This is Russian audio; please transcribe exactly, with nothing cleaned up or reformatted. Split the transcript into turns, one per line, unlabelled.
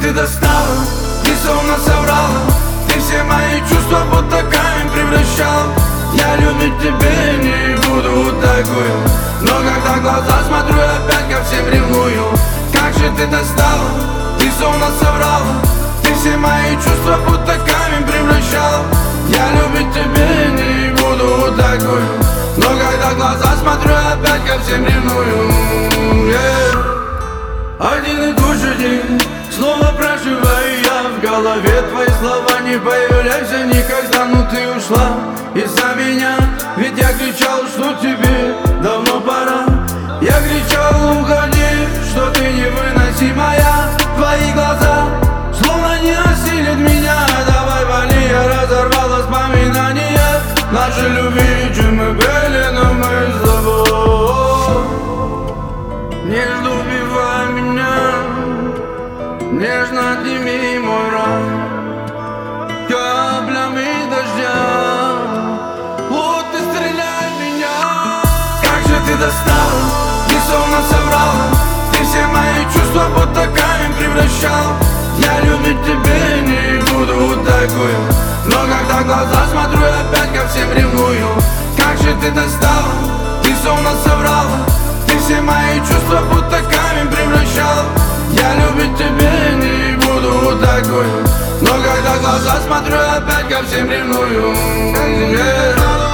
ты достала, ты словно соврала, ты все мои чувства будто камень превращал. Я любить тебе не буду такую, но когда в глаза смотрю, опять ко всем ревную. Как же ты достала, ты словно соврала, ты все мои чувства будто камень превращал. Я любить тебе не буду такую, но когда в глаза смотрю, опять ко всем ревную. Yeah. Один и тот же день снова проживаю я в голове. Твои слова не появляйся никогда, но ты ушла из-за меня. Ведь я кричал, что тебе давно пора. Я кричал, уходи, что ты невыносимая. Твои глаза словно не осилят меня. Давай вали, я разорвал воспоминания нашей любви, чем мы были, но мы с тобой. Нежно убивай меня, нежно отними мой рай каплями дождя. Вот ты стреляй в меня. Как же ты достала, ты словно соврала, ты все мои чувства будто камень превращал. Я любить тебе не буду такую, но когда в глаза смотрю, опять ко всем ревную. Как же ты достала, ты словно соврала, ты все мои чувства будто камень превращал. Я любить тебе не буду такую, но когда в глаза смотрю, опять ко всем ревную. Yeah.